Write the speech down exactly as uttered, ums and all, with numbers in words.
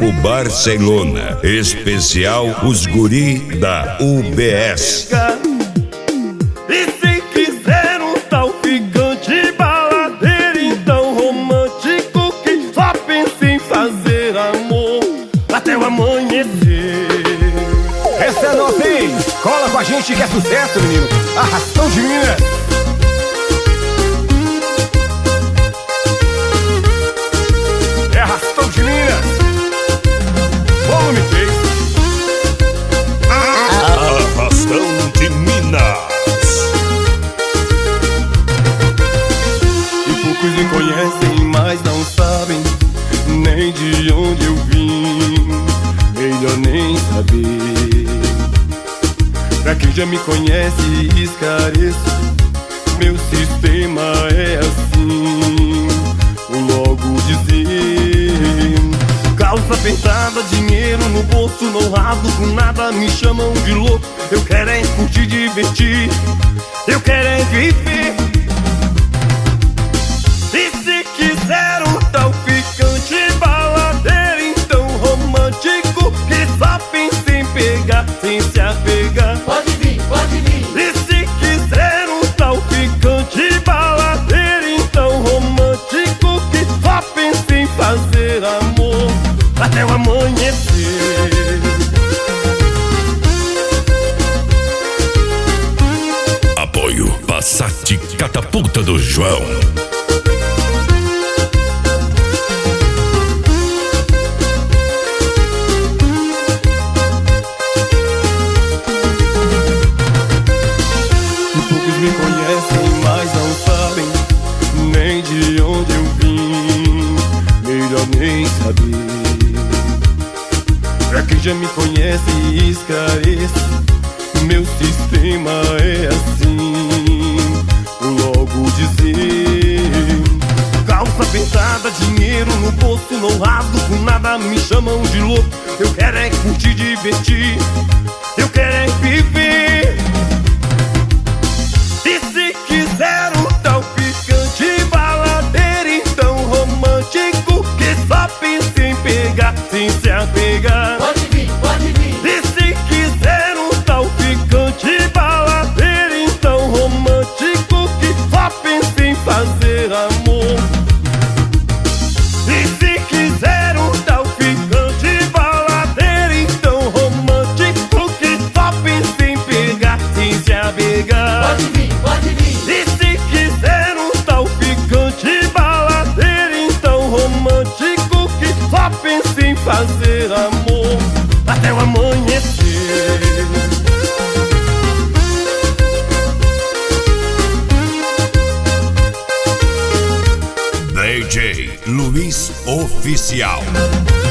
Grupo Barcelona, especial os guri da U B S. E se quiser um tal ficante baladeiro, então romântico, que só pensa em fazer amor até o amanhecer. Essa é nossa, hein? Cola com a gente que é sucesso, menino. Arrastão de Minas. É Arrastão de Minas. Volume três. Arrastão de Minas. E poucos me conhecem, mas não sabem nem de onde eu vim. Melhor nem saber. Pra quem já me conhece, esclareço, meu sistema é assim, vou logo dizer. Calça apertada, dinheiro no bolso, não rasgo com nada, me chamam de louco. Eu quero é curtir, divertir, eu quero é viver. E se quiser um tal ficante baladeiro, então romântico, que só pensa em pegar sem se apegar. Pode vir, pode vir. E se quiser um tal ficante baladeiro, então romântico, que só pensa em fazer amor até o amanhecer. Apoio Passat Catapulta do João. Me conhecem, mas não sabem nem de onde eu vim. Melhor nem saber. Pra quem já me conhece, esclareço, meu sistema é assim, vou logo dizer. Calça apertada, dinheiro no bolso, não rasgo com nada, me chamam de louco. Eu quero é curtir, divertir, eu quero é viver. E se quiser um tal ficante baladeiro, então romântico, que só pensa em pegar sem se apegar. Pode vir, pode vir. E se quiser um tal ficante baladeiro, então romântico, que só pensa em fazer amor. E se quiser um tal ficante baladeiro, então romântico, que só pensa em pegar sem se apegar. Pode vir, pode vir. E se quiser um tal ficante baladeiro, então romântico, que só pensa em fazer amor até o amanhecer. D J Luiz Oficial.